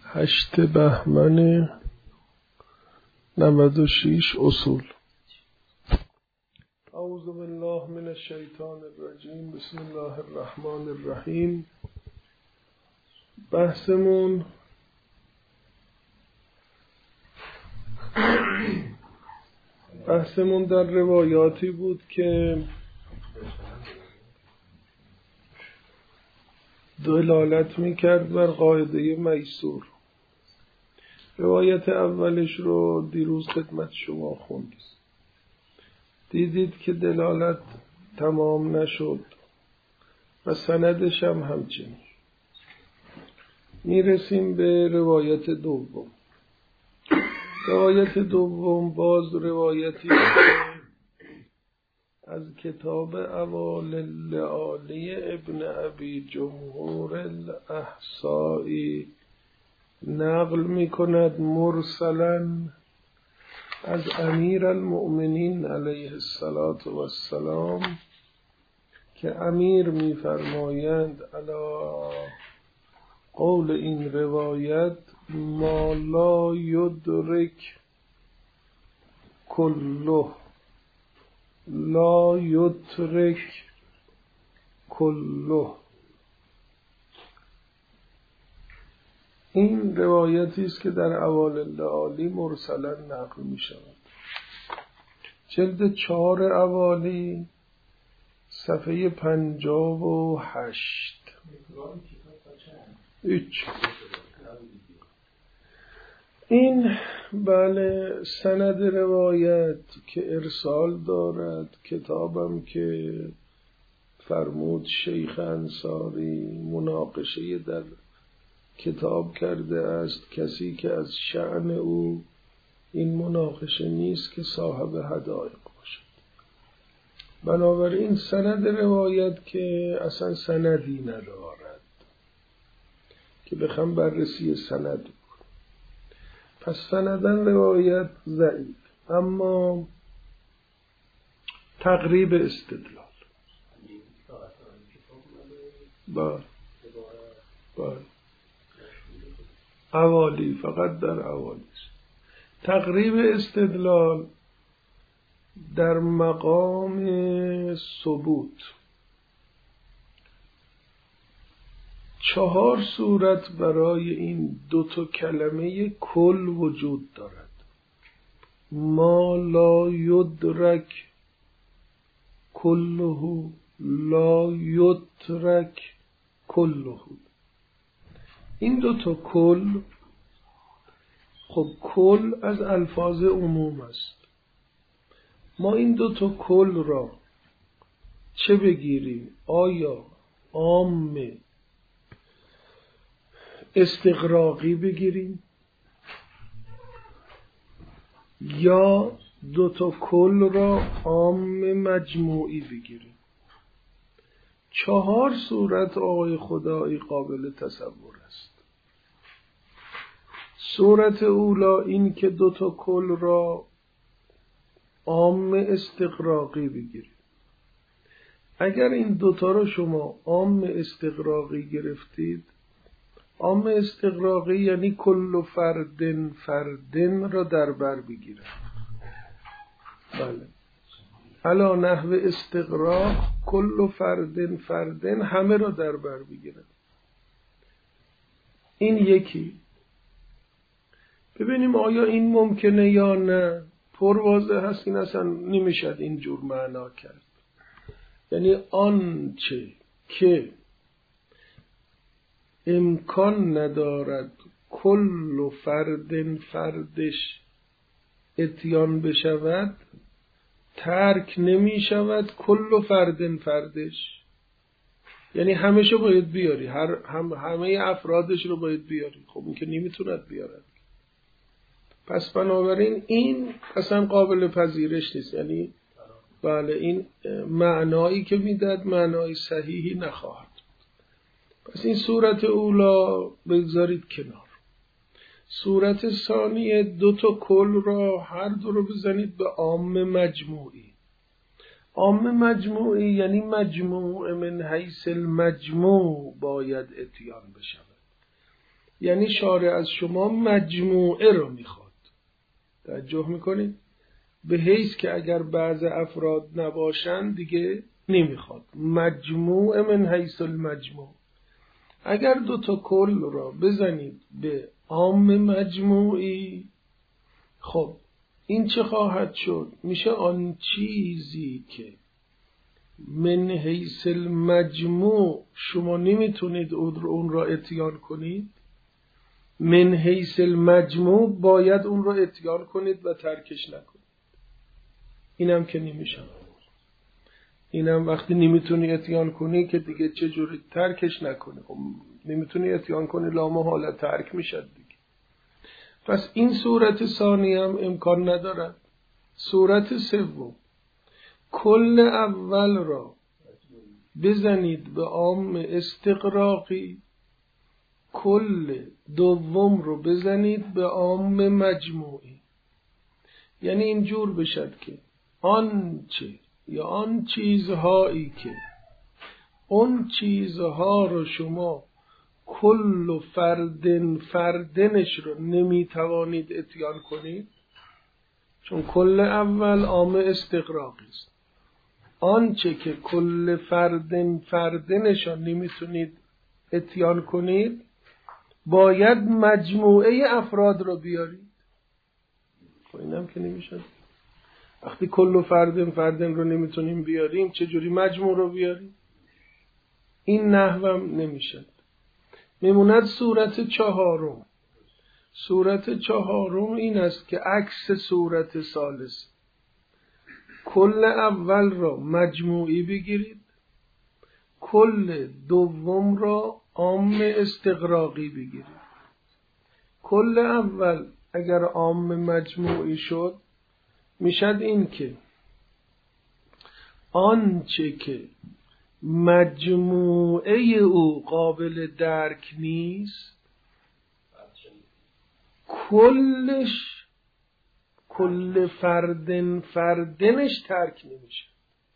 8 بهمن 96 اصول. اعوذ بالله من الشیطان الرجیم. بسم الله الرحمن الرحیم. بحثمون در روایاتی بود که دلالت میکرد بر قاعده میسور. روایت اولش رو دیروز خدمت شما خوندیم. دیدید که دلالت تمام نشد و سندش هم همچنین. میرسیم به روایت دوم. روایت دوم باز روایتی از کتاب اوائل اللآلی ابن ابی جمهور الاحصایی نقل می کند مرسلا از امیر المؤمنین علیه السلام که امیر می فرمایند علی قول این روایت ما لا یدرک کله لا یترک کله. این روایتی است که در اوائل اللآلی مرسلا نقل می شود. جلد 4 اوالی صفحه 58. این بله سند روایت که ارسال دارد. کتابم که فرمود شیخ انصاری مناقشه در کتاب کرده است. کسی که از شأن او این مناقشه نیست که صاحب حدایق باشد. بنابراین سند روایت که اصلا سندی ندارد که بخوام بررسی سند کنم، پس سندن روایت ضعیف، اما تقریب استدلال اوالی، فقط در اوالی. تقریب استدلال در مقام ثبوت 4 صورت برای این 2 کلمه کل وجود دارد. ما لا یدرک کله لا یترک کله. این 2 کل، خب کل از الفاظ عموم است. ما این 2 کل را چه بگیریم؟ آیا عام استغراقی بگیریم یا 2 کل را عام مجموعی بگیریم؟ 4 صورت آقای خدایی قابل تصور است. صورت اولا این که 2 کل را عام استغراقی بگیریم. اگر این 2 را شما عام استغراقی گرفتید، عام استغراقی یعنی کل فردن را در بر بگیرد. بله، علا نحو استغراق کل فردن همه را در بر بگیرد. این یکی. ببینیم آیا این ممکنه یا نه. پر واضح هست این اصلا نمیشد اینجور معنا کرد. یعنی آنچه که امکان ندارد کل فردش اتیان بشود، ترک نمی شود کل فردش. یعنی همشو باید بیاری، همه افرادش رو باید بیاری. خب این که نمیتوند بیارد. پس بنابراین این اصلا قابل پذیرش نیست. یعنی بله، این معنایی که میداد معنای صحیحی نخواهد. پس این صورت اولا بگذارید کنار. صورت ثانیه 2 کل را هر 2 رو بزنید به عام مجموعی. عام مجموعی یعنی مجموع من حیث المجموع باید اتیان بشود. یعنی شارع از شما مجموعه رو میخواد. توجه میکنید؟ به حیث که اگر بعض افراد نباشن دیگه نمیخواد. مجموعه من حیث المجموع. اگر دو تا کل را بزنید به عام مجموعی، خب این چه خواهد شد؟ میشه آن چیزی که من حیث المجموع شما نمیتونید اون را اتیان کنید، من حیث المجموع باید اون را اتیان کنید و ترکش نکنید. اینم که نمیشه. اینم وقتی نمیتونی اتیان کنی که دیگه چجوری ترکش نکنی؟ خب نمیتونی اتیان کنی لامحاله ترک میشد دیگه. پس این صورت ثانی هم امکان ندارد. صورت سوم، کل اول را بزنید به عام استقراقی، کل دوم رو بزنید به عام مجموعی. یعنی اینجور بشد که آنچه یا آن چیزهایی که اون چیزها رو شما کل فردنش رو نمیتوانید اتیان کنید، چون کل اول عام استقراقی است. آنچه که کل فردنش رو نمیتونید اتیان کنید باید مجموعه افراد رو بیارید. خب اینم که نمیشه. وقتی کل فردن رو نمیتونیم بیاریم چجوری مجموع رو بیاریم؟ این نحوم نمیشه. میموند صورت چهارم. صورت چهارم این است که عکس صورت ثالث. کل اول را مجموعی بگیرید، کل دوم را عام استقراقی بگیرید. کل اول اگر عام مجموعی شد میشد این که آنچه که مجموعه او قابل درک نیست کلش، کل فردنش ترک نمیشه.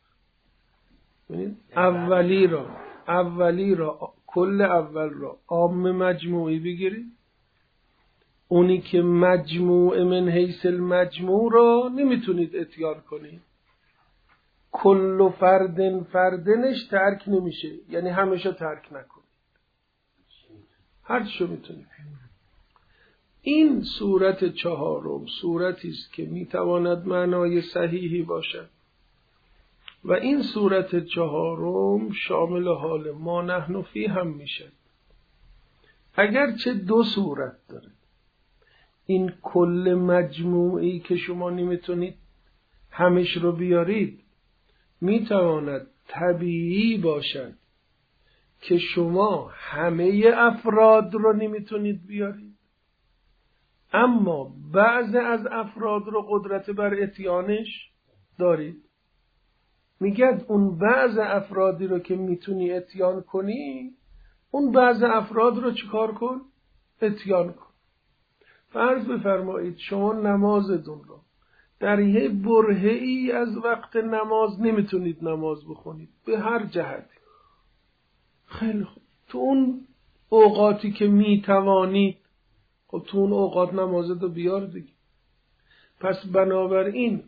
اولی را کل اول را عام مجموعی بگیرید، اونی که مجموع من حیث المجموع را نمیتونید اتیان کنید، کل فردنش ترک نمیشه، یعنی همیشه ترک نکنید، هر چیشو میتونید. این صورت چهارم صورتی است که میتواند معنای صحیحی باشد و این صورت چهارم شامل حال ما نحن فی هم میشه. اگرچه دو صورت داره، این کل مجموعی که شما نمیتونید همش رو بیارید میتواند طبیعی باشد که شما همه افراد رو نمیتونید بیارید، اما بعض از افراد رو قدرت بر اتیانش دارید. میگد اون بعض افرادی رو که میتونی اتیان کنی، اون بعض افراد رو چیکار کن؟ اتیان کن. فرض بفرمایید شما نمازتون رو در یه برهه‌ای از وقت نماز نمیتونید نماز بخونید به هر جهتی. خیلی خوب، تو اون اوقاتی که میتوانید، خب تو اون اوقات نمازتو بیار دیگه. پس بنابراین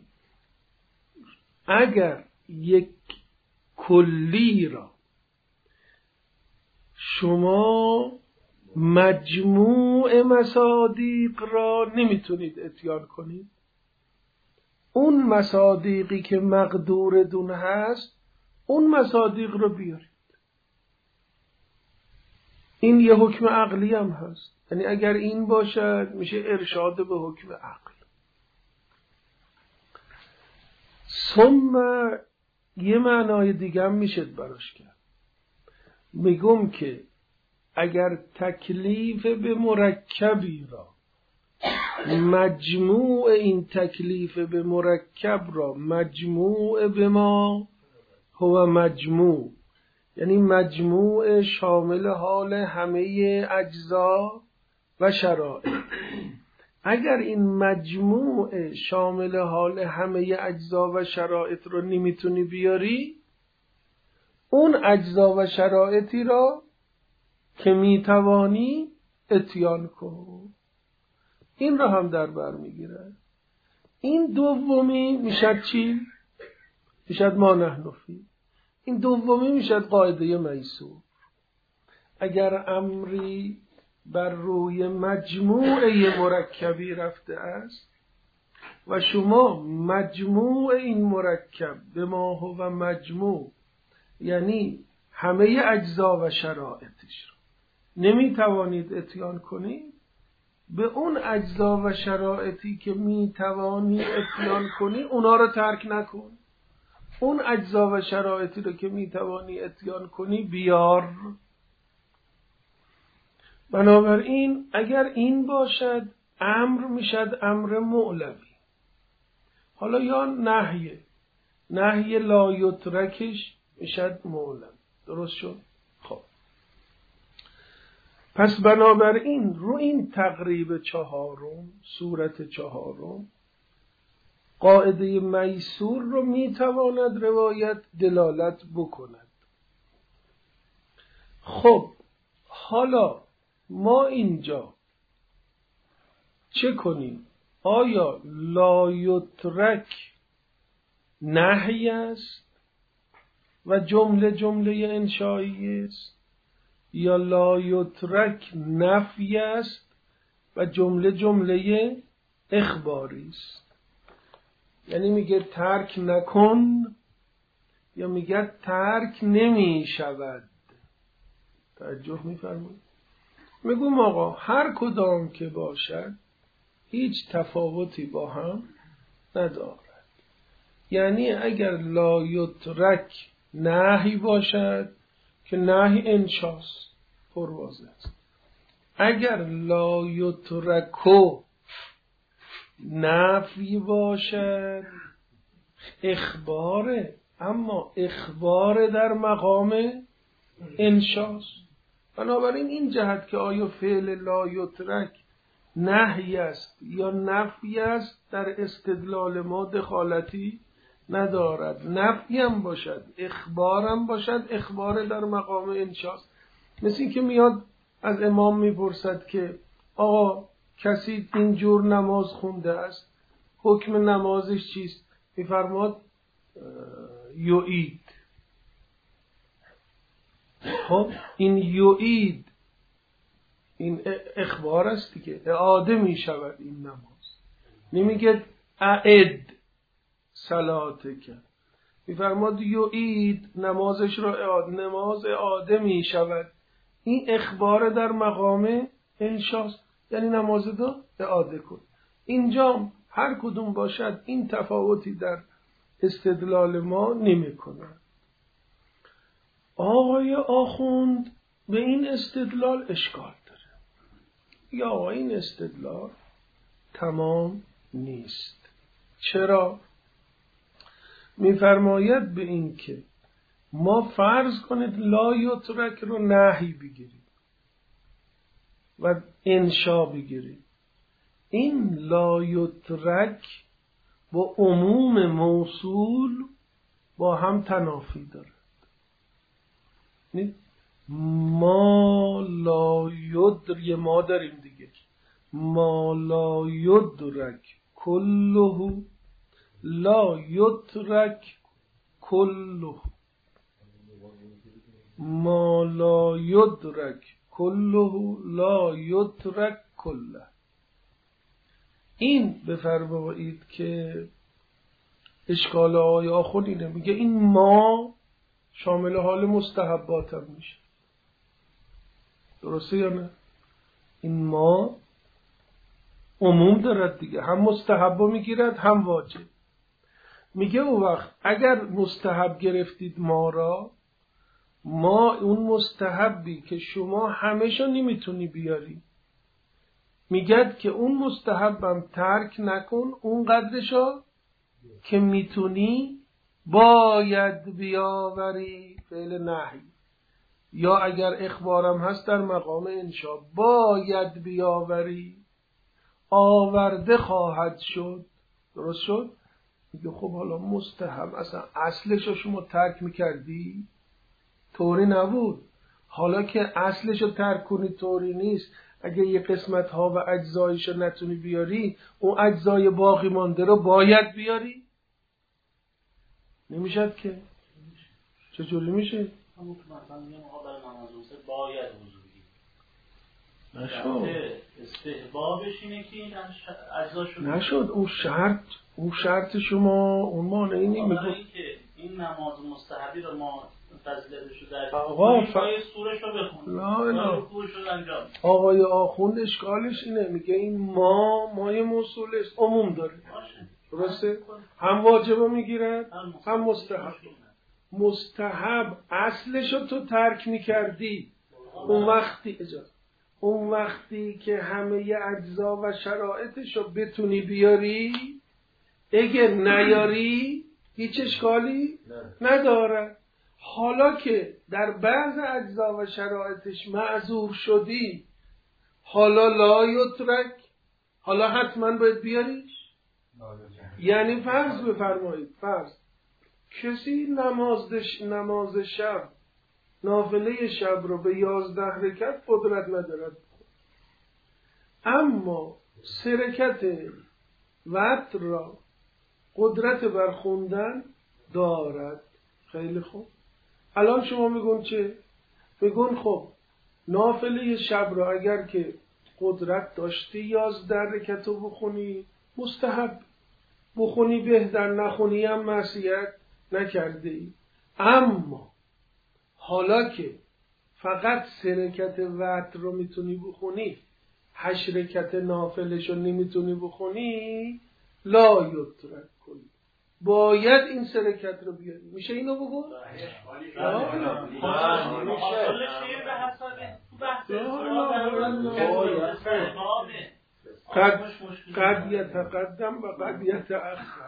اگر یک کلی را شما مجموع مصادیق را نمیتونید اتیان کنید، اون مصادیقی که مقدور دون هست اون مصادیق رو بیارید. این یه حکم عقلی هم هست، یعنی اگر این باشد میشه ارشاد به حکم عقل. ثم یه معنای دیگه هم میشه براش کرد. میگم که اگر تکلیف به مرکبی را، مجموع این تکلیف به مرکب را مجموع به ما هو مجموع، یعنی مجموع شامل حال همه اجزا و شرایط، اگر این مجموع شامل حال همه اجزا و شرایط رو نمیتونی بیاری، اون اجزا و شرایطی را که میتوانی اتیان کن. این را هم در بر میگیره. این دومی میشد چی؟ میشد ما نحن فی. این دومی میشد قاعده میسور. اگر امری بر روی مجموعه مرکبی رفته است و شما مجموع این مرکب به ما هو مجموع، یعنی همه اجزا و شرایطش رو نمیتوانید اتیان کنید، به اون اجزا و شرایطی که میتوانی اتیان کنی اونا رو ترک نکن. اون اجزا و شرایطی رو که میتوانی اتیان کنی بیار. بنابراین اگر این باشد امر میشد امر مولوی. حالا یا نهی لا یترکش میشد مولوی. درست شد؟ خب پس بنابراین رو این تقریب چهارم، صورت چهارم، قاعده میسور رو میتواند روایت دلالت بکند. خب حالا ما اینجا چه کنیم؟ آیا لا یترک نهی است و جمله انشایی است، یا لا یترک نفی است و جمله اخباری است؟ یعنی میگه ترک نکن یا میگه ترک نمی شود؟ توجه میفرمایید؟ میگم آقا هر کدام که باشد هیچ تفاوتی با هم ندارد. یعنی اگر لا یترک نهی باشد که نهی انشاست، پرواضح است. اگر لا یترکو نفی باشد اخباره، اما اخبار در مقام انشاست. بنابراین این جهت که آیا فعل لا یترک نهی است یا نفی است در استدلال ما دخالتی ندارد. نفی هم باشد اخبار هم باشد، اخبار در مقام انشاست. مثل این که میاد از امام میپرسد که آقا کسی اینجور نماز خونده است، حکم نمازش چیست؟ میفرماد یعید. خب این یعید این اخبار است دیگه، اعاده می شود این نماز. نمیگه اعد صلاتک، میفرماد یعید نمازش را اعاده، نماز اعاده می شود. این اخبار در مقام انشاست، یعنی نماز رو اعاده کن. اینجا هر کدوم باشد این تفاوتی در استدلال ما نمی کند. آقای آخوند به این استدلال اشکال داره، یا این استدلال تمام نیست. چرا؟ میفرماید به این که ما فرض کنید لا یترک رو نهی بگیریم و انشا بگیریم. این لا یترک با عموم موصول با هم تنافی داره. ما لا یدر، ما داریم دیگه، ما لا یدرک کله لا یترک کله، ما لا یدرک کله لا یترک کله. این بفرمایید که اشکال آقای آخوند اینه، میگه این ما شامل حال مستحبات هم میشه. درسته یا نه؟ این ما عموم دارد دیگه، هم مستحب میگیرد هم واجب. میگه او وقت اگر مستحب گرفتید ما را، ما اون مستحبی که شما همشو نمیتونی بیاری، میگد که اون مستحبم ترک نکن، اون قدرشو که میتونی باید بیاوری. فعل نهی یا اگر اخبارم هست در مقام انشا، باید بیاوری، آورده خواهد شد. درست شد؟ میگه خب حالا مستحب اصلا اصلشو شما ترک میکردی، طوری نبود. حالا که اصلشو ترک کنی طوری نیست، اگه یه قسمت ها و اجزایش رو نتونی بیاری، اون اجزای باقی مانده رو باید بیاری؟ نمیشد که. چجوری میشه؟ همون که مثلا میگم آقا برای نماز وسط باید وضوئی نشد. استحبابش اینه که این اجزاشو نشد. اون شرط شما اون مانعی نمیگه. برای اینکه این نماز مستحبی رو ما فضیلتشو درک آقا کنیم سورش رو بخونیم، رکوعش رو انجام. آقای آخوند اشکالش اینه، میگه این مای موصولش عموم داره. درسته؟ هم واجبه میگیرد هم مستحب. مستحب اصلشو تو ترک میکردی، اون وقتی که همه ی اجزا و شرایطشو بتونی بیاری، اگه نیاری هیچ اشکالی نداره. حالا که در بعض اجزا و شرایطش معذور شدی، حالا لا یترک، حالا حتما باید بیاریش. یعنی فرض بفرمایید، کسی نماز شب، نافله شب رو به 11 رکعت قدرت ندارد، اما 3 رکعت وتر را قدرت بر خوندن دارد. خیلی خوب. الان شما میگون چه؟ میگون خب نافله شب را اگر که قدرت داشتی 11 رکعت رو بخونی مستحب، بخونی بهتر، نخونی هم معصیت نکرده ای. اما حالا که فقط 3 رکعت وتر رو میتونی بخونی، 8 رکعت نافلش رو نمیتونی بخونی، لا یترک کنی، باید این 3 رکعت رو بیاری. میشه اینو بگو؟ قد یتقدم و قد یتأخر.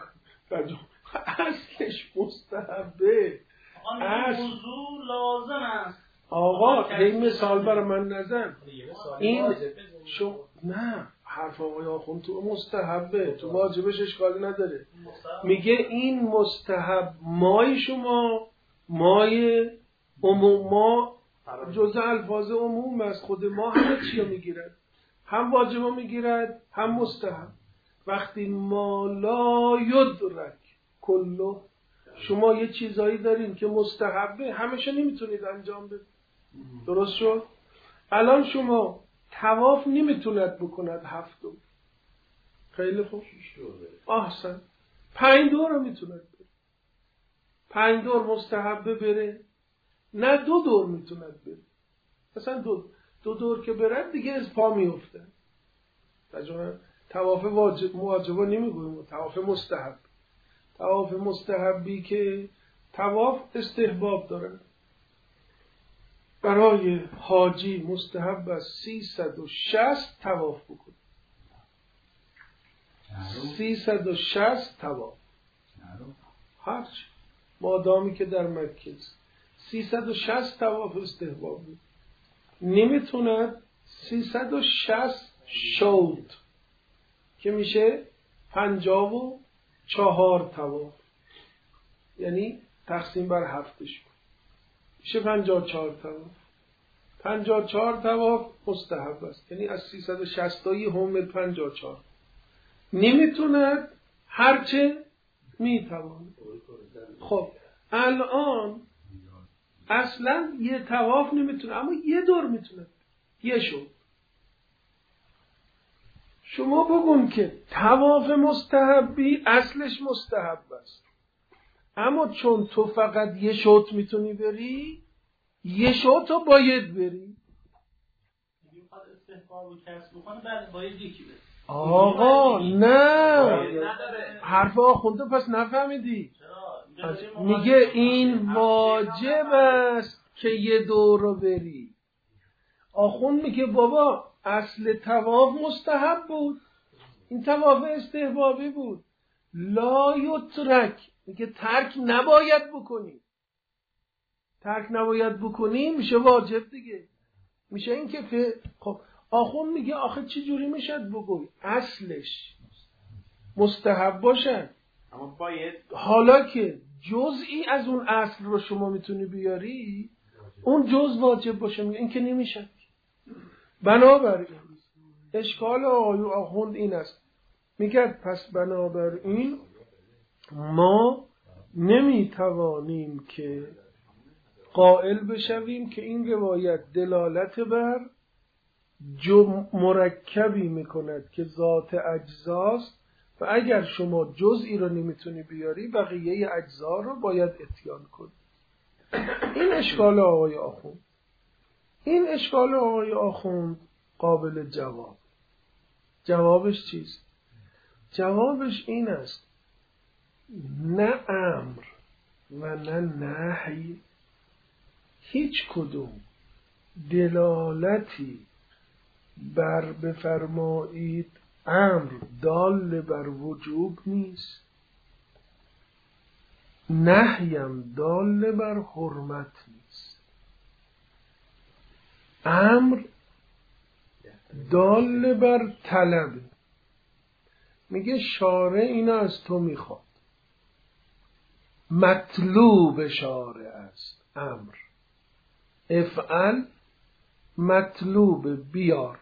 اصلش مستحبه. وضو لازم است. آقا این مثال برای من نزن. این نه، حرف آقای آخوند تو مستحبه، تو واجبش اشکالی نداره. میگه این مستحب مای شما، مای عموم، ما جزء الفاظ عموم است. خود ما همه چی رو میگیرد، هم واجب میگیرد هم مستحب. وقتی ما لا یدرک کلو، شما یه چیزایی دارین که مستحبه، همشو نمیتونید انجام بدید. درست شد؟ الان شما طواف نمیتوند بکند 7 دور. خیلی خوب. احسن. 5 دور رو میتوند بره. 5 دور مستحبه بره، نه 2 دور میتوند بره. مثلا 2 دور که بره دیگه از پا میفته. تجربه طواف واجبا نمیگویم، طواف مستحب. طواف مستحبی که طواف استحباب داره. برای حاجی مستحب است 360 طواف بکنه. 360 طواف. هرچی مادامی که در مکه است 360 طواف استحباب بود. نمیتوند 360 شوط که میشه 54 طواف، یعنی تقسیم بر 7ش میشه 54 طواف. 54 طواف مستحب است، یعنی از 360 تایی هم 54. نمیتوند هرچه میتواند. خب الان اصلا یه طواف نمیتونه، اما یه دور میتونه، یه شد. شما بگون که طواف مستحبی اصلش مستحب است، اما چون تو فقط یه شوط میتونی بری، یه شوط رو باید بری. آقا نه، حرف آخونده پس نفهمیدی. میگه این واجب است که یه دور رو بری. آخوند میگه بابا اصل طواف مستحب بود، این طواف استحبابی بود. لا یترک، میگه ترک نباید بکنی. ترک نباید بکنی میشه واجب دیگه. میشه این که خب آخوند میگه آخه چی جوری میشد بگوی اصلش مستحب باشه، اما باید حالا که جزئی از اون اصل رو شما میتونی بیاری اون جز واجب باشه. میگه این که نمیشه. بنابراین اشکال آقای آخوند این است، میگه پس بنابراین ما نمیتوانیم که قائل بشویم که این روایت دلالت بر مرکبی میکند که ذات اجزاست و اگر شما جزئی رو نمیتونی بیاری بقیه اجزا رو باید اتیان کنی. این اشکال آقای آخوند. این اشکال آقای آخوند قابل جواب. جوابش چیست؟ جوابش این است نه امر و نه نهی هیچ کدوم دلالتی بر بفرمایید امر دال بر وجوب نیست، نهیم دال بر حرمت نیست. امر دال بر طلب. میگه شارع اینا از تو میخواد، مطلوب شارع است امر. افعل مطلوب بیار.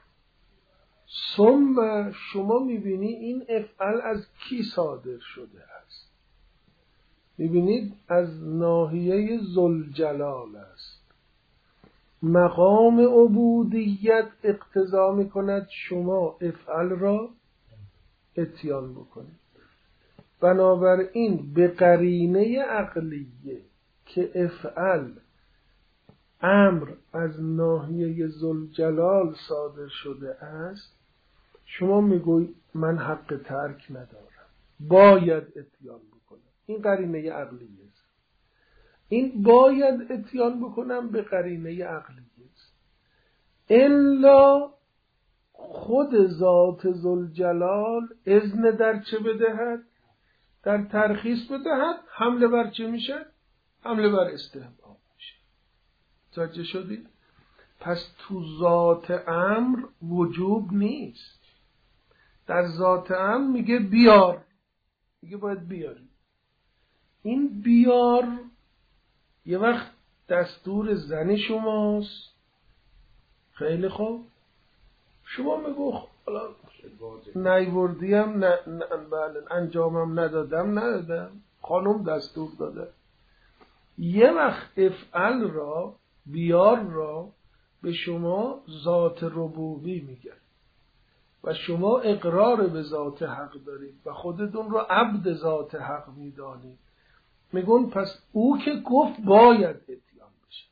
ثم شما میبینی این افعل از کی صادر شده است؟ میبینید از ناحیه ذوالجلال است. مقام عبودیت اقتضا میکند شما افعل را اتیان بکنید. بنابراین به قرینه عقلیه که افعل امر از ناحیه ذوالجلال صادر شده است، شما میگویید من حق ترک ندارم، باید اتیان بکنم. این قرینه عقلیه است. این باید اتیان بکنم به قرینه عقلیه است. الا خود ذات ذوالجلال اذن در چه بدهد؟ در ترخیص بدهد. حمله بر چه میشه؟ حمله بر استحباب میشه. متوجه شدید؟ پس تو ذات امر وجوب نیست. در ذات امر میگه بیار، میگه باید بیاری. این بیار یه وقت دستور زن شماست، خیلی خوب، شما میگو حالا نیوردیم بله انجامم ندادم، خانم دستور داده. یه وقت افعل را بیار را به شما ذات ربوبی میگه و شما اقرار به ذات حق دارید و خودتون رو عبد ذات حق میدانید. میگون پس او که گفت باید اتیان بشه.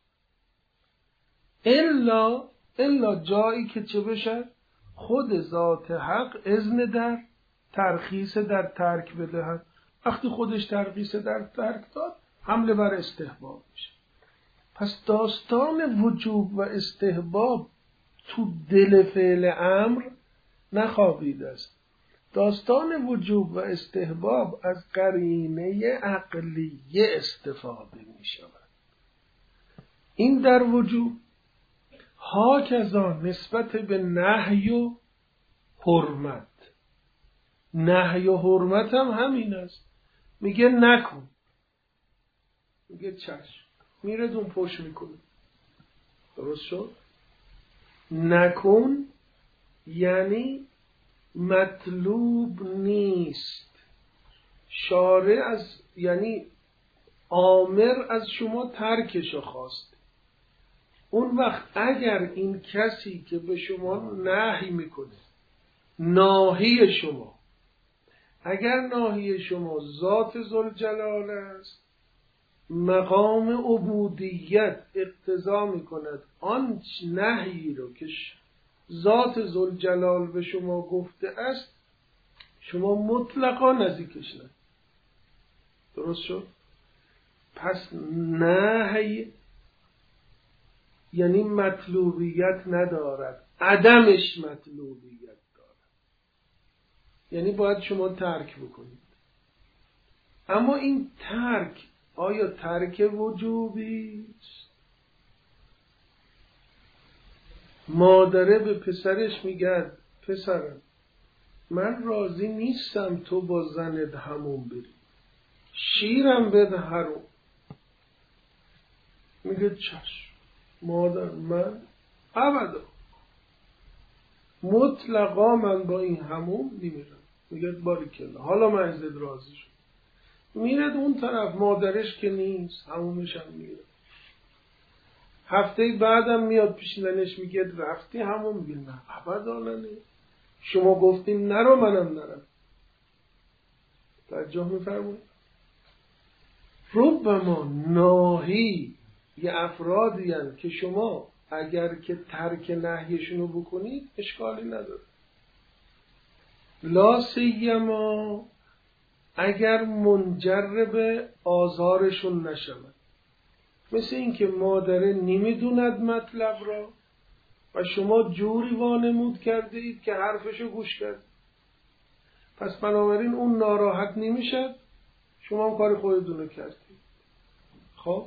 الا جایی که چه بشه؟ خود ذات حق اذن در ترخیص در ترک بدهد. وقتی خودش ترخیص در ترک داد، حمله بر استحباب میشه. پس داستان وجوب و استحباب تو دل فعل امر نخوابیده است. داستان وجوب و استحباب از قرینه عقلیه استفاده می شود. این در وجوب. هاکذا نسبت به نهی و حرمت. نهی و حرمت هم همین است. میگه نکن، میگه چشم، میره دون پشت میکنه. درست شد؟ نکن یعنی مطلوب نیست. شارع از یعنی آمر از شما ترکشو خواست. اون وقت اگر این کسی که به شما نهی میکنه ناهی شما، اگر ناهی شما ذات ذوالجلال است، مقام عبودیت اقتضا میکند آن نهی رو که ذات ذوالجلال به شما گفته است شما مطلقا نزدیکش نه. درست شد؟ پس نهی یعنی مطلوبیت ندارد، عدمش مطلوبیت دارد، یعنی باید شما ترک بکنید. اما این ترک آیا ترک وجوبی است؟ مادره به پسرش میگه پسرم من راضی نیستم تو با زنت همون بری، شیرم بده هرون. میگه چشم مادر من ابدا. مطلقا من با این حموم نمیرم. میگه باریکلا حالا من ازت راضی شد. میره اون طرف، مادرش که نیست، حمومش هم میره. هفته بعدم میاد پیش ننش میگه رفتی همون؟ میگه نه ابدا نه، شما گفتین نرو منم نرم. توجه میفرمایید؟ ربما ناهی یه افرادی هستند که شما اگر که ترک نهیشونو بکنید اشکالی نداره، لا سیما اگر منجر به آزارشون نشود. مثل این که مادره نمیدوند مطلب را و شما جوری وانمود کرده اید که حرفشو گوش کرد، پس بنابراین اون ناراحت نمیشد، شما هم کار خودتون کردید. خب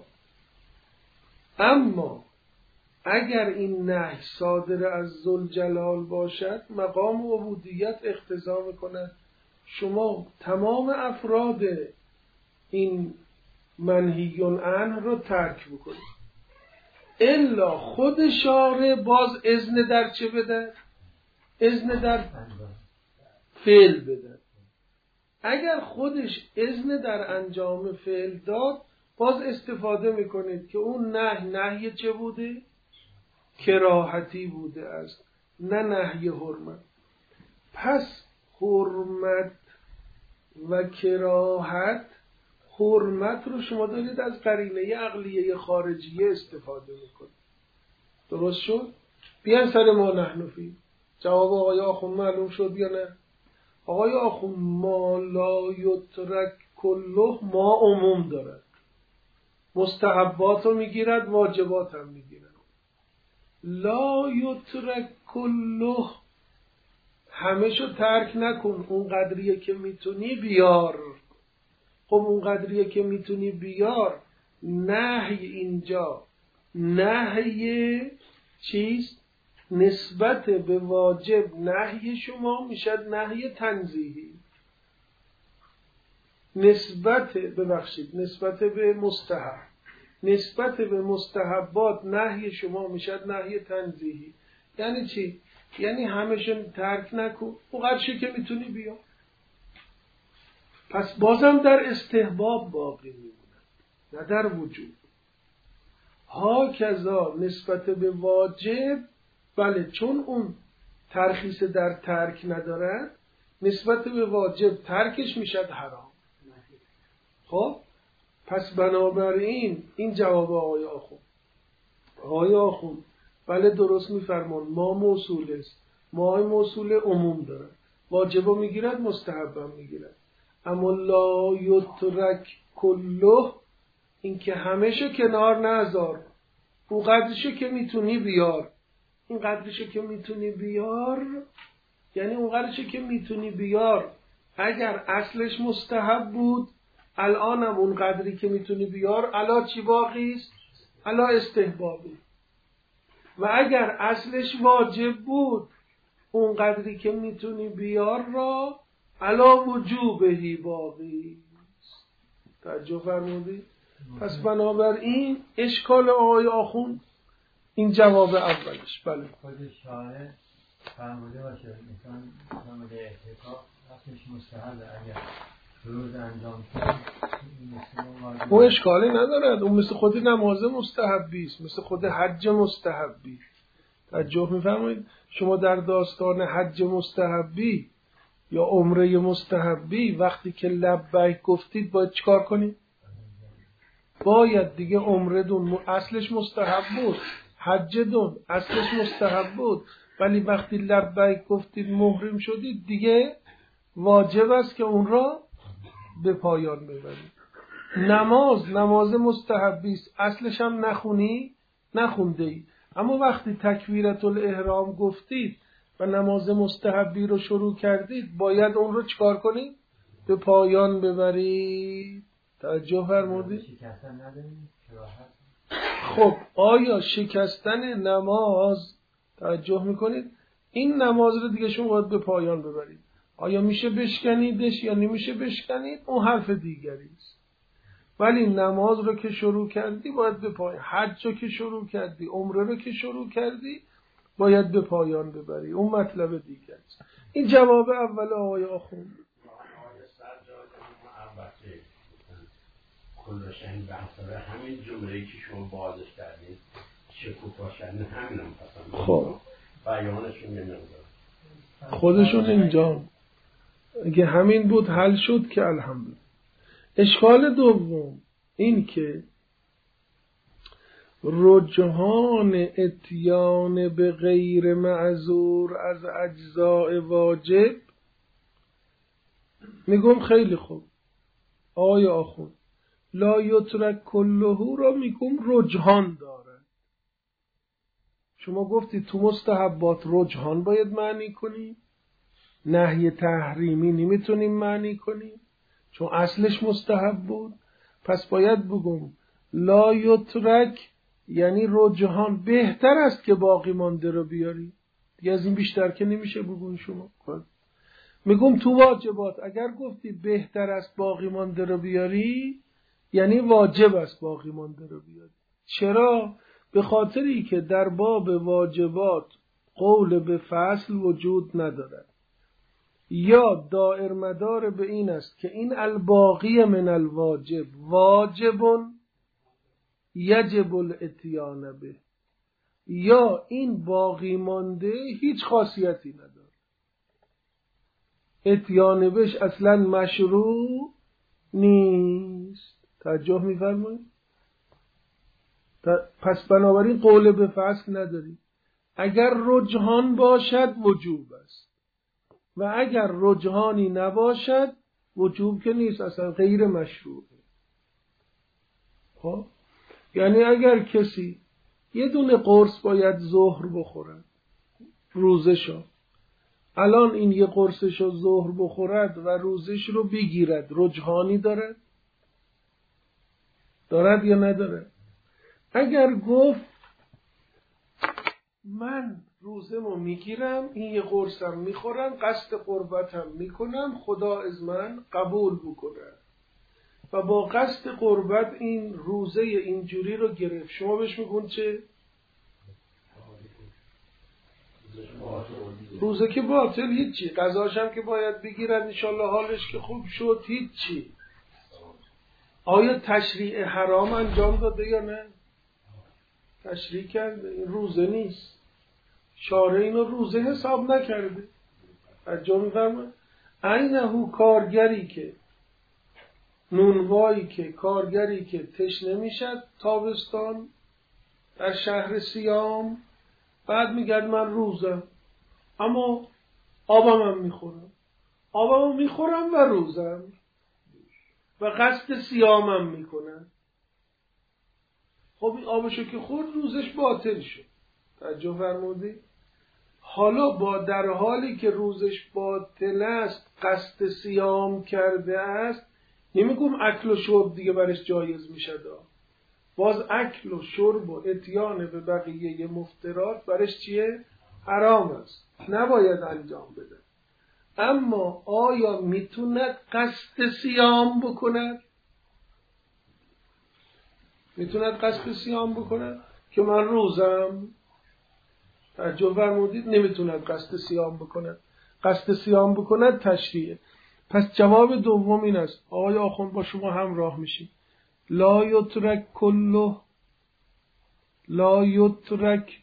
اما اگر این نهی صادر از ذوالجلال باشد، مقام عبودیت اقتضا میکند شما تمام افراد این منهیون عنه رو ترک بکنید، الا خود شارع باز اذن در چه بده؟ اذن در فعل بده. اگر خودش اذن در انجام فعل داد، باز استفاده میکنید که اون نهی چه بوده؟ کراهتی بوده است، نه نهی حرمت. پس حرمت و کراهت، حرمت رو شما دارید از قرینه عقلیه خارجیه استفاده میکنید. درست شد؟ بیان سر ما نحنفی. جواب آقای آخوند معلوم شد یا نه؟ آقای آخوند ما لا یترک کله ما عموم دارد، مستحبات رو میگیرد، واجبات هم میگیرد. لا یترک کله همه شو ترک نکن، اون قدریه که میتونی بیار. خب اون قدریه که میتونی بیار، نهی اینجا نهی چیست؟ نسبت به واجب نهی شما میشد نهی تنزیهی، نسبت به مستحب، نسبت به مستحبات نهی شما میشد نهی تنزیهی. یعنی چی؟ یعنی همشون ترک نکن، اونقدرشی که میتونی بیا. پس بازم در استحباب باقی میمونه، نه در وجود. ها کذا نسبت به واجب، بله چون اون ترخیص در ترک ندارد، نسبت به واجب ترکش میشد حرام. خب پس بنابراین این جواب آقای آخوند. آقای آخوند بله درست میفرمان، ما موصول است، ما موصول عموم دارد، واجبو میگیرد، مستحبم میگیرد. اما لا یترک کله، این که همشو کنار نذار، اون قدرشو که میتونی بیار. این قدرشو که میتونی بیار یعنی اون قدرشو که میتونی بیار. اگر اصلش مستحب بود، الانم اون قدری که میتونی بیار الا چی باقی است؟ الا استحبابی. و اگر اصلش واجب بود، اون قدری که میتونی بیار را الا وجوبهی باقی است. توجه فرمودید؟ پس بنابراین اشکال آقای آخوند این جواب اولش. بله خود شارع فرموده باشه انسان فرموده اعتکاف وقتش مستحبه، اگر روز انجام کنه اون اشکالی ندارد، اون مثل خود نماز مستحبی است، مثل خود حج مستحبی. توجه میفرمایید؟ شما در داستان حج مستحبی یا عمره مستحبی وقتی که لبیک گفتید باید چیکار کنید؟ باید دیگه عمره دون اصلش مستحب بود، حج دون اصلش مستحب بود، ولی وقتی لبیک گفتید محرم شدید دیگه واجب است که اون را به پایان ببرید. نماز مستحبی است، اصلش هم نخونده ای، اما وقتی تکبیرت الاحرام گفتید و نماز مستحبی رو شروع کردید، باید اون رو چکار کنید؟ به پایان ببرید. توجه فرمودید؟ خب آیا شکستن نماز، توجه میکنید، این نماز رو دیگه شما باید به پایان ببرید. آیا میشه بشکنیدش یا نمیشه بشکنید؟ اون حرف دیگری است. ولی نماز رو که شروع کردی باید به پایان. حج رو که شروع کردی، عمره رو که شروع کردی، باید به پایان ببری. اون مطلب دیگه است. این جواب اول آقای آخوند. البته کلش این بحث داره، همین جمله‌ای که شما بازش کردید شکوک باشن همین هم پسند خب بیانشون نمیدونم خودشون اینجا اگه همین بود حل شد که الحمدلله. اشکال دوم این که رجحان اتیان به غیر معذور از اجزاء واجب، میگم خیلی خوب آقای آخوند، لا یترک کلهو را میگم رجحان داره. شما گفتی تو مستحبات رجحان باید معنی کنی، نهی تحریمی نمیتونیم معنی کنیم چون اصلش مستحب بود. پس باید بگم لا یترک یعنی رجحان بهتر است که باقی مانده رو بیاری. دیگه از این بیشتر که نمیشه بگون شما. میگم تو واجبات اگر گفتی بهتر است باقی مانده رو بیاری یعنی واجب است باقی مانده رو بیاری. چرا؟ به خاطری که در باب واجبات قول به فصل وجود ندارد، یا دائر مدار به این است که این الباقی من الواجب واجب یجب الاتیان به، یا این باقی مانده هیچ خاصیتی نداره، اتیان بهش اصلا مشروع نیست. توجه می‌فرمایید؟ پس بنابراین قول به فصل نداری. اگر رجحان باشد وجوب است و اگر رجحانی نباشد وجوب که نیست، اصلا غیر مشروعه. خب یعنی اگر کسی یه دونه قرص باید ظهر بخورد روزشو، الان این یه قرصشو ظهر بخورد و روزش رو بگیرد، رجحانی دارد؟ دارد یا ندارد؟ اگر گفت من روزمو میگیرم، این یه قرصم میخورم، قصد قربتم میکنم، خدا از من قبول بکنه و با قصد قربت این روزه اینجوری رو گرفت، شما بهش میگون چه؟ روزه که باطل، هیچی. قضاشم که باید بگیرد انشالله حالش که خوب شد، هیچی. آیا تشریع حرام انجام داده یا نه؟ تشریع کرده، این روزه نیست، شارع اینو روزه حساب نکرده. اجا میفرمه اینهو کارگری که نونوایی که کارگری که تشنه میشد تابستان در شهر سیام، بعد میگرد من روزم اما آبم میخورم و روزم و قصد سیامم میکنم. خب این آبشو که خورد روزش باطل شد. توجه فرمودی؟ حالا در حالی که روزش باطل است قصد صیام کرده است، نمیگم اکل و شرب دیگه برش جایز میشه، باز اکل و شرب و اتیان به بقیه مفترات برش چیه؟ حرام است، نباید انجام بده. اما آیا میتوند قصد صیام بکند؟ میتوند قصد صیام بکند که من روزم؟ توجه فرمودید؟ نمیتوند قصد صیام بکند. قصد صیام بکند تشریعه. پس جواب دوم این است. آقای آخوند با شما همراه میشیم. لا یترک کله، لا یترک،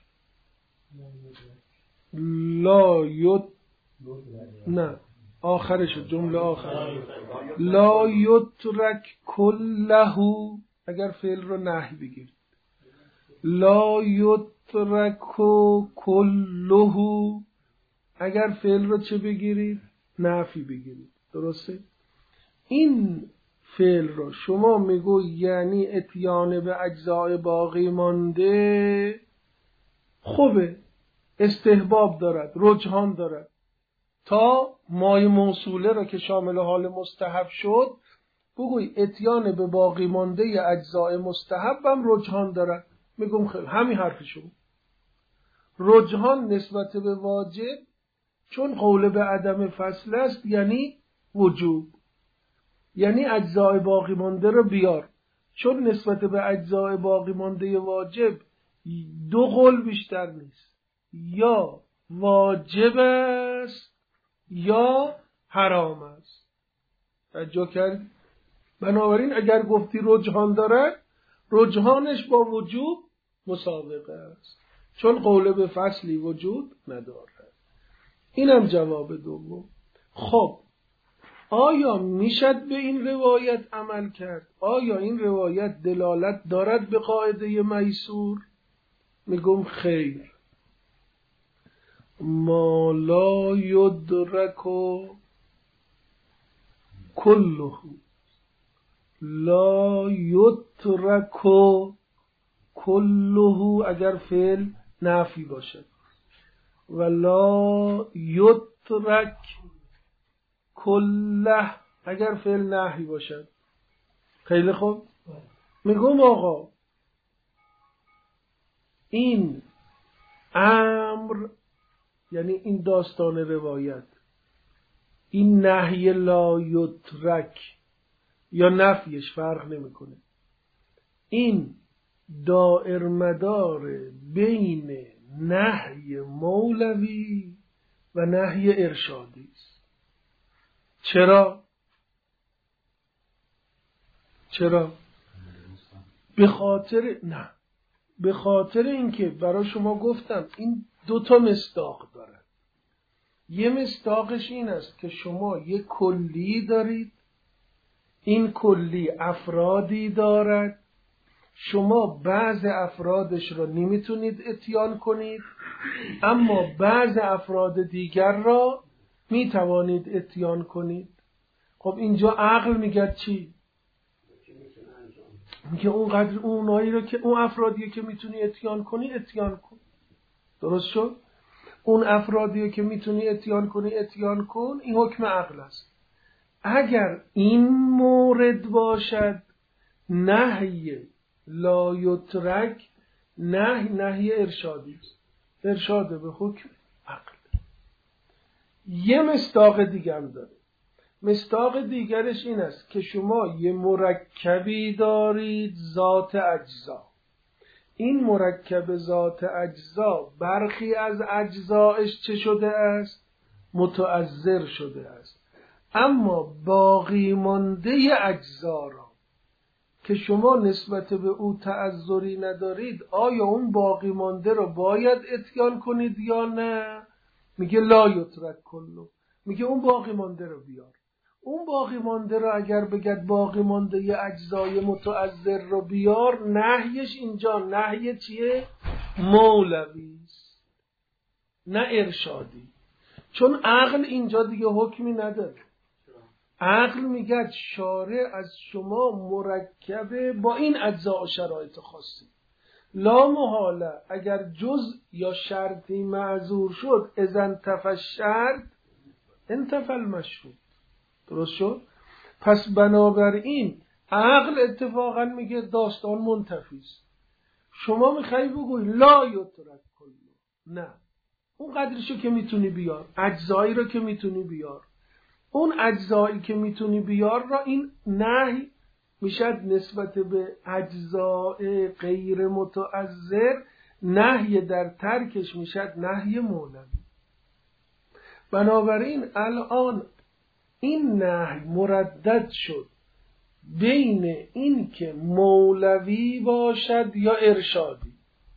نه آخرش جمله آخر، لا یترک کله، اگر فعل رو نهی بگیرید، لا یترک کله، اگر فعل رو چه بگیرید؟ نفی بگیرید. درسته؟ این فعل رو شما میگو یعنی اتیان به اجزاء باقی مانده خوبه، استحباب دارد، رجحان دارد، تا مای موصوله را که شامل حال مستحب شد بگوی اتیان به باقی مانده اجزاء مستحب هم رجحان دارد. میگم خیلی همین حرف شما. رجحان نسبت به واجب چون قول به عدم فصل است یعنی وجوب، یعنی اجزاء باقی مانده رو بیار. چون نسبت به اجزاء باقی مانده واجب دو قول بیشتر نیست، یا واجب است یا حرام است. توجه کرد؟ بنابراین اگر گفتی رجحان دارد، رجحانش با وجوب مسابقه است، چون قول به فصلی وجود ندارد. اینم جواب دوم. خب آیا میشد به این روایت عمل کرد؟ آیا این روایت دلالت دارد به قاعده میسور؟ میگم خیر. ما لا یدرک کله لا یترک کله اگر فعل نفی باشد و لا یترک کله اگر فعل نهی باشد. خیلی خوب. میگم آقا این امر، یعنی این داستان روایت، این نهی لا یترک یا نفیش فرق نمیکنه، این دائر مدار بین نهی مولوی و نهی ارشادی است. چرا؟ به خاطر اینکه برای شما گفتم این دوتا مصداق دارد. یه مصداقش این است که شما یه کلی دارید، این کلی افرادی دارد، شما بعض افرادش را نمیتونید اتیان کنید، اما بعض افراد دیگر را میتوانید اتیان کنید. خب اینجا عقل میگه چی؟ میگه اونقدر اونایی رو که اون افرادی که میتونی اتیان کنی اتیان کن. درست شد؟ اون افرادی که میتونی اتیان کنی اتیان کن. این حکم عقل است. اگر این مورد باشد نهی لا یترک، نهی ارشادی است، ارشاد به حکم عقل. یه مصداق دیگه هم داره. مصداق دیگرش این است که شما یه مرکبی دارید ذات اجزا. این مرکب ذات اجزا برخی از اجزایش چه شده است؟ متعذر شده است. اما باقی مانده اجزا را که شما نسبت به او تعذری ندارید، آیا اون باقی مانده را باید اتیان کنید یا نه؟ میگه لا یترک کلو. میگه اون باقی مانده را بیار. اون باقی مانده را اگر بگد باقی مانده ی اجزای متعذر را بیار، نهیش اینجا نهی چیه؟ مولوی است، نه ارشادی. چون عقل اینجا دیگه حکمی نداره. عقل میگه شارع از شما مرکبه با این اجزا و شرایط خاصی، لا محاله اگر جزء یا شرطی معذور شد اذا انتفى الشرط انتفى المشروط. درست شد؟ پس بنابراین عقل اتفاقا میگه داستان منتفی است. شما میخوای بگوی لا یترک کلو، نه، اون قدرشو که میتونی بیار، اجزایی رو که میتونی بیار، اون اجزایی که میتونی بیار را این نهی میشد نسبت به اجزای غیر متعذر، نهی در ترکش میشد نهی مولوی. بنابراین الان این نهی مردد شد بین این که مولوی باشد یا ارشادی.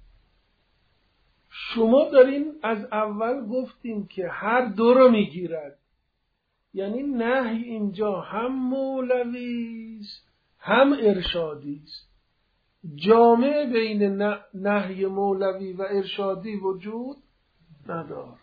شما دارین از اول گفتیم که هر دو رو میگیرد، یعنی نهی اینجا هم مولوی است هم ارشادی است. جامع بین نهی مولوی و ارشادی وجود ندارد.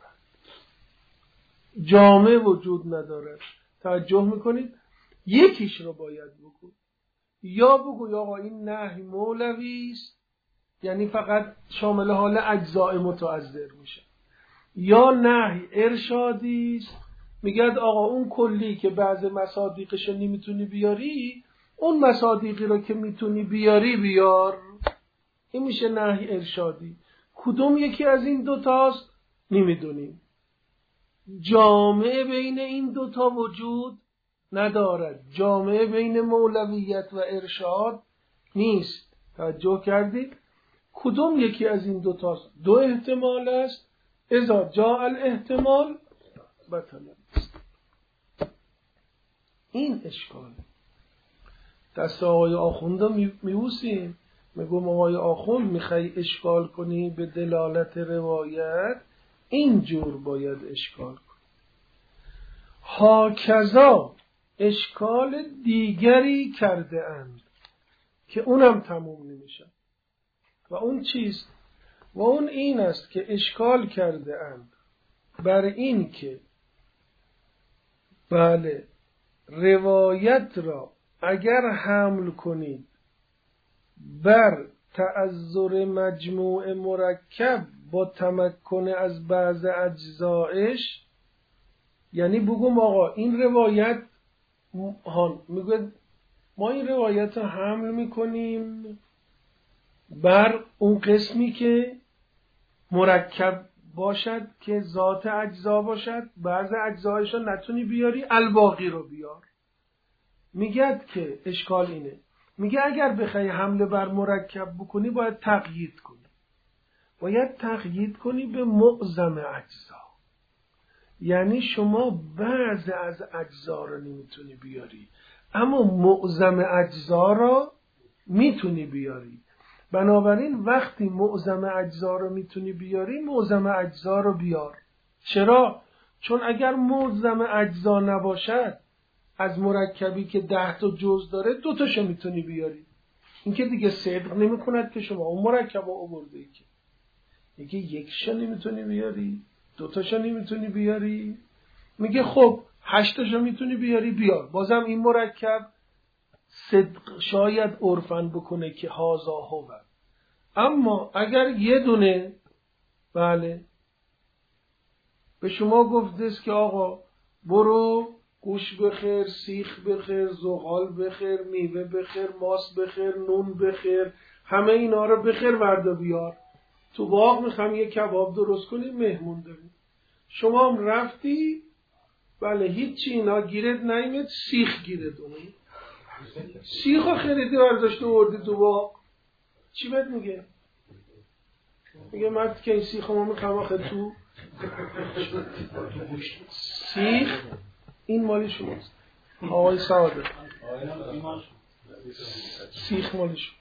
جامع وجود ندارد. توجه میکنید؟ یکیش رو باید بگو. یا بگو آقا این نهی مولوی است، یعنی فقط شامل حال اجزاء متعذر میشه، یا نهی ارشادی است، میگه آقا اون کلی که بعض مصادیقش رو نمیتونی بیاری، اون مصادیقی رو که میتونی بیاری بیار. این میشه نهی ارشادی. کدوم یکی از این دوتاست؟ نمیدونیم. جامعه بین این دوتا وجود ندارد. جامعه بین مولویت و ارشاد نیست. توجه کردید؟ کدوم یکی از این دوتاست؟ دو احتمال است. اذا جاء الاحتمال بطل. این اشکال دست آقای آخونده میبوسیم، میگم آقای آخوند میخوای اشکال کنی به دلالت روایت، اینجور باید اشکال کنی. هاکذا اشکال دیگری کرده اند که اونم تموم نمیشه. و اون چیست؟ و اون این است که اشکال کرده اند بر این که بله روایت را اگر حمل کنید بر تعذر مجموع مرکب با تمکن از بعض اجزایش، یعنی بگم آقا این روایت میگه ما این روایت رو حمل میکنیم بر اون قسمی که مرکب باشد که ذات اجزا باشد، بعض اجزایش رو نتونی بیاری، الباقی رو بیار. میگه که اشکال اینه، میگه اگر بخوای حمله بر مرکب بکنی باید تقیید کنی، باید تقیید کنی به معظم اجزا. یعنی شما بعض از اجزا رو نمیتونی بیاری اما معظم اجزا رو میتونی بیاری. بنابراین وقتی معظم اجزا رو میتونی بیاری، معظم اجزا رو بیار. چرا؟ چون اگر معظم اجزا نباشد از مرکبی که 10 تا جزء داره 2 تاشو میتونی بیاری. این که دیگه صدق نمی کند که شما اون مرکب رو آورده ای که میگه یکشو نمیتونی بیاری، 2 تاشو نمیتونی بیاری، میگه خب 8 تاشو میتونی بیاری، بیار. بازم این مرکب صدق شاید عرفن بکنه که هازا هو. اما اگر یه دونه بله به شما گفته است که آقا برو گوش بخیر، سیخ بخیر، زغال بخیر، میوه بخیر، ماست بخیر، نون بخیر، همه اینا رو بخیر وردا بیار، تو باغ میخوام یه کباب درست کنی، مهمون داریم. شما هم رفتی بله هیچی اینا گیرت نیمید، سیخ گیرت اومد، سیخو خریدی برداشته وردی تو باغ، چی بهت میگه؟ میگه مرد که این سیخو ما میخوام آخه تو سیخ این مالی شماست آقای سعادت، سیخ مالی شما.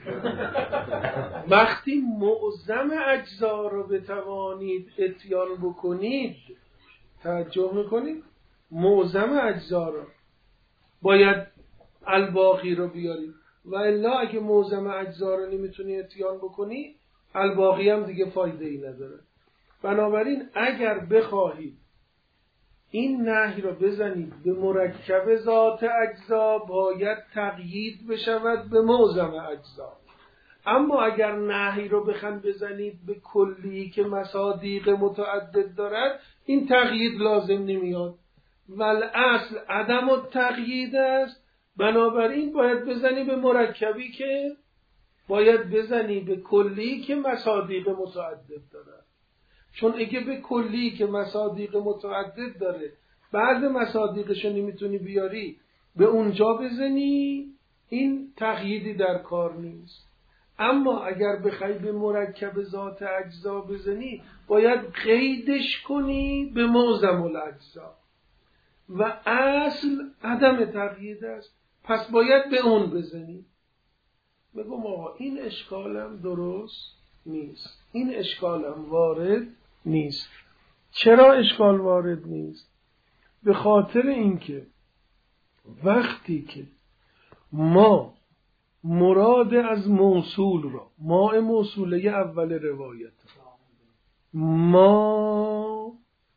وقتی معظم اجزا رو بتوانید اتیان بکنید، توجه میکنید، معظم اجزا رو باید الباقی رو بیارید، و الا اگه معظم اجزا رو نمیتونی اتیان بکنی الباقی هم دیگه فایده ای نداره. بنابراین اگر بخواهید این نهی را بزنید به مرکب ذات اجزا باید تقیید بشود به معظم اجزا. اما اگر نهی را بخواید بزنید به کلی که مصادیق متعدد دارد این تقیید لازم نمیاد. والاصل عدم التقیید است. بنابراین باید بزنی به مرکبی که باید بزنی به کلی که مصادیق متعدد دارد. چون اگه به کلی که مصادیق متعدد داره بعض مصادیقشو نمیتونی بیاری به اونجا بزنی، این تقییدی در کار نیست. اما اگر بخوای به مرکب ذات اجزا بزنی باید قیدش کنی به معظم الاجزا و اصل عدم تقیید است، پس باید به اون بزنی. بگم آقا این اشکالم درست نیست، این اشکالم وارد نیست. چرا اشکال وارد نیست؟ به خاطر اینکه وقتی که ما مراد از موصول را، ما موصوله اول روایت، ما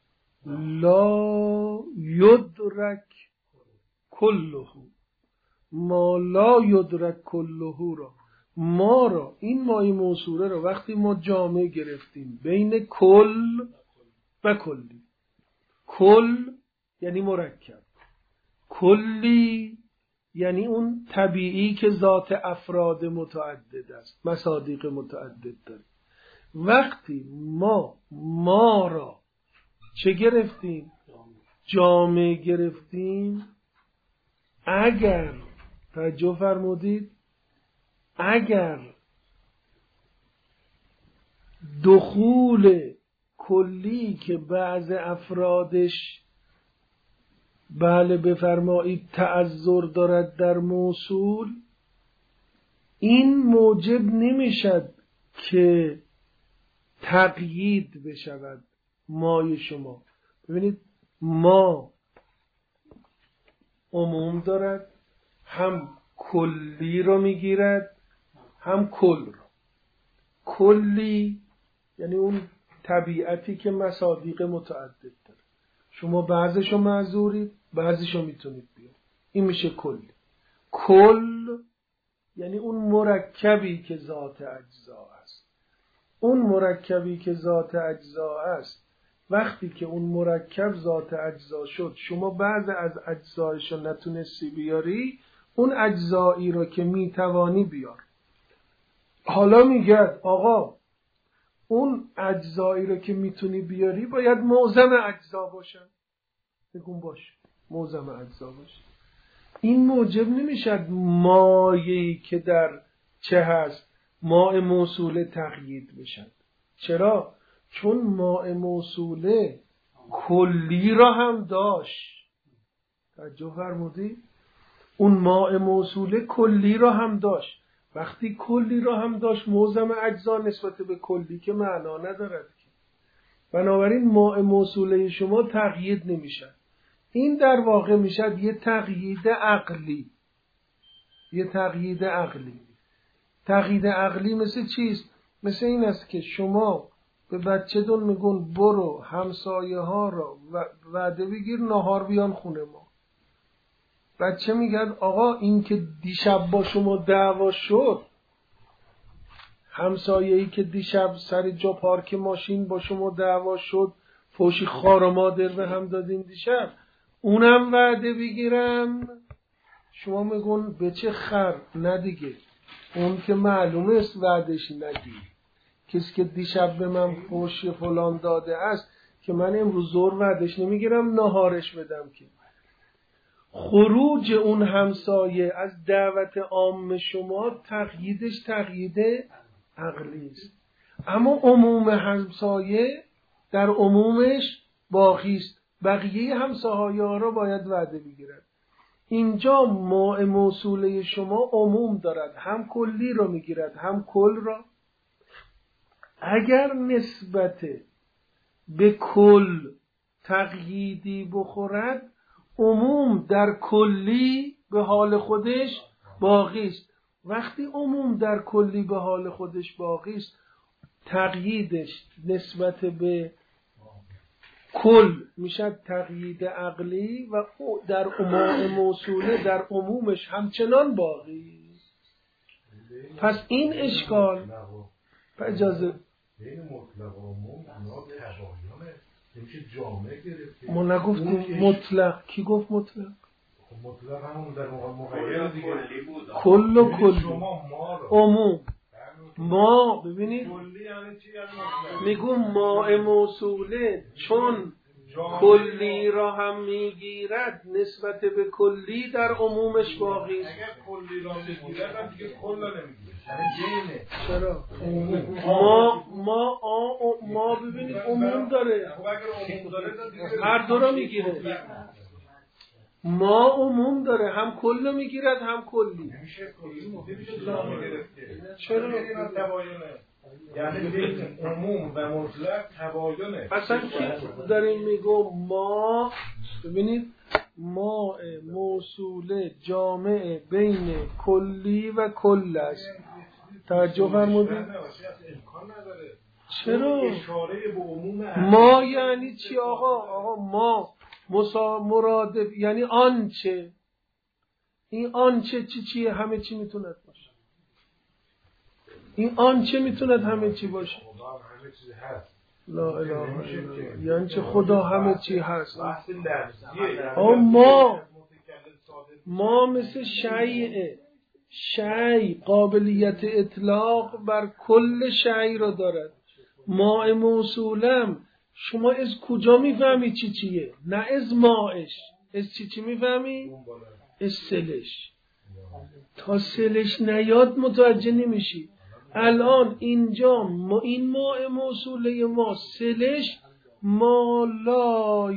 لا یدرک کله، ما لا یدرک کله را، ما را این مای موصوله را وقتی ما جامع گرفتیم بین کل و کلی، کل یعنی مرکب، کلی یعنی اون طبیعی که ذات افراد متعدد است، مصادیق متعدد داره. وقتی ما را چه گرفتیم؟ جامع گرفتیم. اگر توجه فرمودید، اگر دخول کلی که بعض افرادش بله بفرمایید تعذر دارد در موصول، این موجب نمیشد که تقیید بشود مای شما. ببینید ما عموم دارد، هم کلی رو میگیرد هم کل رو. کلی یعنی اون طبیعتی که مصادیق متعدد داره، شما بعضشو معذورید بعضشو میتونید بیارید، این میشه کلی. کل یعنی اون مرکبی که ذات اجزا است. اون مرکبی که ذات اجزا است، وقتی که اون مرکب ذات اجزا شد، شما بعض از اجزایشو نتونستی بیاری، اون اجزایی رو که میتوانی بیار. حالا میگه آقا اون اجزایی رو که میتونی بیاری باید معظم اجزا باشن. بگم باش معظم اجزا باشه. این موجب نمیشد مایه‌ای که در چه هست ماء موصوله تقیید بشن. چرا؟ چون ماء موصوله کلی را هم داشت. توجه فرمودی؟ اون ماء موصوله کلی را هم داشت. وقتی کلی را هم داشت، معظم اجزا نسبت به کلی که معنا ندارد که. بنابراین ماء موصوله شما تقیید نمیشد. این در واقع میشد یه تقیید عقلی. یه تقیید عقلی. تقیید عقلی مثل چیست؟ مثل این است که شما به بچه دون میگون برو همسایه ها را وعده بگیر نهار بیان خونه ما. بچه میگن آقا این که دیشب با شما دعوا شد، همسایه‌ای که دیشب سر جا پارک ماشین با شما دعوا شد، فوشی خار و مادر به هم دادین دیشب، اونم وعده بگیرم. شما میگون به چه خر؟ نه دیگه، اون که معلومه است وعدش نگیر. کسی که دیشب به من فوشی فلان داده است که من امروز زور وعدش نمیگیرم نهارش بدم که. خروج اون همسایه از دعوت عام شما تقییدش تقیید عقلی است. اما عموم همسایه در عمومش باقی است. بقیه همسایه ها را باید وعده بگیرد. اینجا ماء موصوله شما عموم دارد، هم کلی را میگیرد هم کل را. اگر نسبت به کل تقییدی بخورد، عموم در کلی به حال خودش باقی است. وقتی عموم در کلی به حال خودش باقی است، تقییدش نسبت به کل میشه تقیید عقلی و در ماء موصوله در عمومش همچنان باقی. پس این اشکال اجازه بین مطلق و عموم تباینه نمیشه جامعه گرفته. ما نگفتیم مطلق. کی گفت مطلق؟ مطلق همون در مقید دیگه کل و کل عموم. ما ببینید میگم ماء موصوله چون کلی را هم میگیرد نسبت به کلی در عمومش باقی است. اگر کلی را میگیرد دیگه کل را نمیگیره. چرا؟ ما ببینید عموم داره. هر دو را میگیره. ما عموم داره، هم کل میگیرد هم کلی. نمیشه جامعه گرفته. چرا؟ یعنی بین عموم و مطلق تباینه. اصلا که داریم میگو ما ببینید ماء موصوله جامع بین کلی و کل است. توجه فرمودید؟ امکان نداره. چرا؟ اشاره به عموم ما یعنی چی آقا ما مرادف یعنی آنچه. این آنچه چیه؟ همه چی میتوند باشه. این آنچه میتوند همه چی باشه. خدا همه چیز هست. لا اله الا الله. یعنی چه خدا همه چی هست. بحث لفظیه. ما مثل شیء قابلیت اطلاق بر کل شیء را دارد. ماء موصولم شما از کجا میفهمی چیه؟ نه از ماءش. از چی میفهمی؟ از سلش. تا سلش نیاد متوجه نمیشی. الان اینجا این ماء موصوله ما سلش ما لا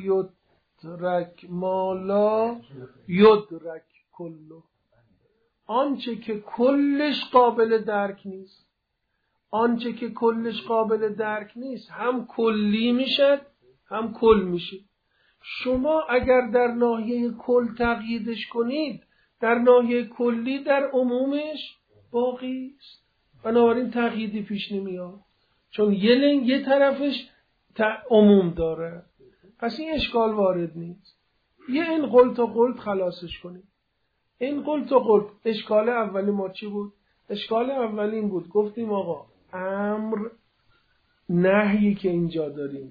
یدرک کلو، آنچه که کلش قابل درک نیست. آنچه که کلش قابل درک نیست هم کلی میشد هم کل میشه. شما اگر در ناحیه کل تقییدش کنید، در ناحیه کلی در عمومش باقی است، بنابراین تقییدی پیش نمیاد، چون یه طرفش عموم داره، پس این اشکال وارد نیست. یه این قلت و قلت خلاصش کنید. این قلت و قلت اشکال اولی ما چی بود؟ اشکال اولی این بود، گفتیم آقا امر نهیی که اینجا داریم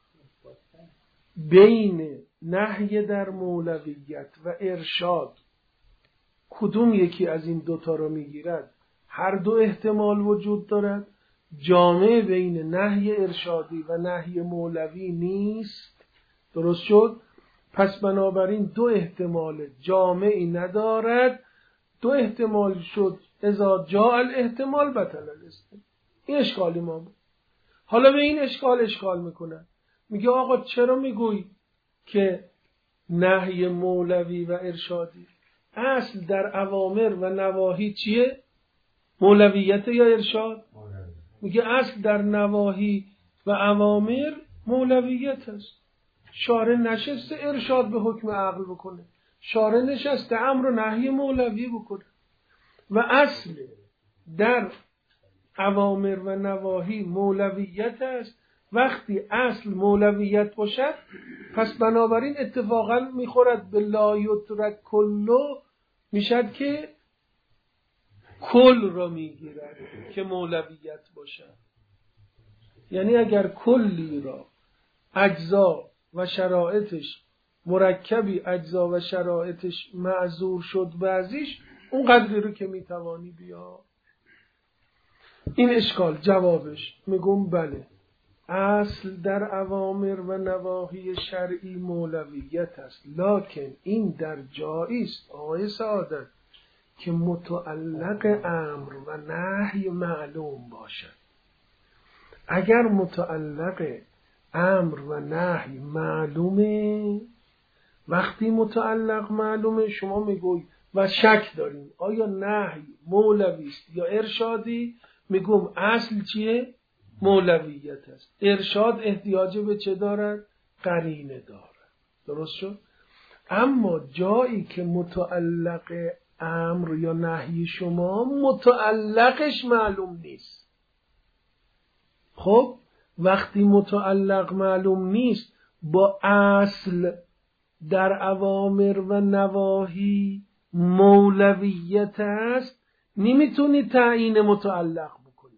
بین نهی در مولویت و ارشاد کدوم یکی از این دوتا رو میگیرد؟ هر دو احتمال وجود دارد. جامع بین نهی ارشادی و نهی مولوی نیست. درست شد؟ پس بنابراین دو احتمال جامعی ندارد. دو احتمال شد، اذا جاء الاحتمال بطل الاستدلال. این اشکالی ما بود. حالا به این اشکال میکنن، میگه آقا چرا میگوی که نهی مولوی و ارشادی اصل در اوامر و نواهی چیه؟ مولویت یا ارشاد؟ میگه اصل در نواهی و اوامر مولویت است. شارع نشسته ارشاد به حکم عقل بکنه، شارع نشسته امر و نهی مولوی بکنه و اصل در اوامر و نواهی مولویت است. وقتی اصل مولویت باشد پس بنابراین اتفاقا میخورد به لا یترک کلو، میشد که کل را میگیرد که مولویت باشد. یعنی اگر کلی را اجزا و شرایطش مرکبی اجزا و شرایطش معذور شد بعضیش، اون قدری رو که میتوانی بیا. این اشکال جوابش میگم بله، اصل در اوامر و نواهی شرعی مولویت است، لکن این در جایی است آقای سعادت که متعلق امر و نهی معلوم باشد. اگر متعلق امر و نهی معلومه، وقتی متعلق معلومه شما میگوی و شک داریم آیا نهی مولوی است یا ارشادی، میگم اصل چیه؟ مولویت است. ارشاد احتیاج به چه دارد؟ قرینه دارد. درست شد؟ اما جایی که متعلق امر یا نهی شما متعلقش معلوم نیست، خب وقتی متعلق معلوم نیست با اصل در اوامر و نواهی مولویت است، نمیتونی تعیین متعلق بکنی.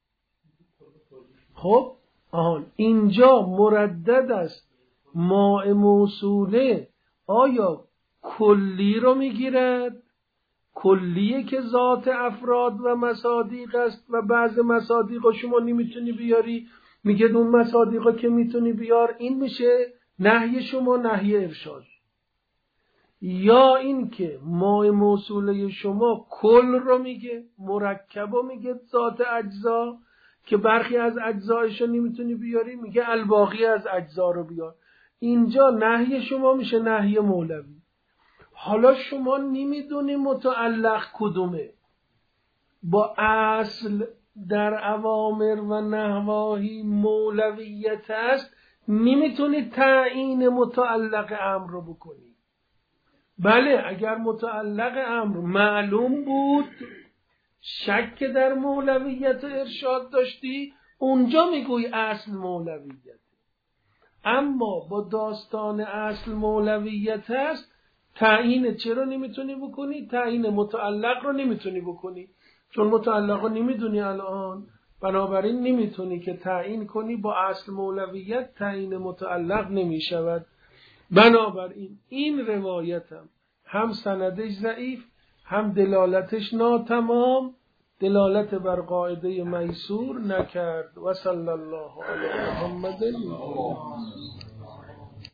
خب اینجا مردد است ماء موصوله آیا کلی رو میگیرد؟ کلیه که ذات افراد و مصادیق است و بعض مصادیق شما نمیتونی بیاری، میگه اون مصادیق که میتونی بیار این میشه نهی شما نهی ارشاد. یا این که ماء موصوله شما کل رو میگه، مرکب رو میگه ذات اجزا که برخی از اجزایش رو نمیتونی بیاری، میگه الباقی از اجزا رو بیار. اینجا نهی شما میشه نهی مولوی. حالا شما نمیدونی متعلق کدومه، با اصل در اوامر و نواهی مولویت است، نمیتونی تعیین متعلق امر رو بکنی. بله اگر متعلق امر معلوم بود، شک در مولویت ارشاد داشتی، اونجا میگوی اصل مولویت. اما با داستان اصل مولویت است، تعیین چرا نمیتونی بکنی؟ تعیین متعلق رو نمیتونی بکنی، چون متعلق رو نمیدونی الان، بنابراین نمیتونی که تعیین کنی. با اصل مولویت تعیین متعلق نمیشود. بنابراین این روایتم هم سندش ضعیف، هم دلالتش ناتمام، دلالت بر قاعده میسور نکرد. و صلی الله علی محمد.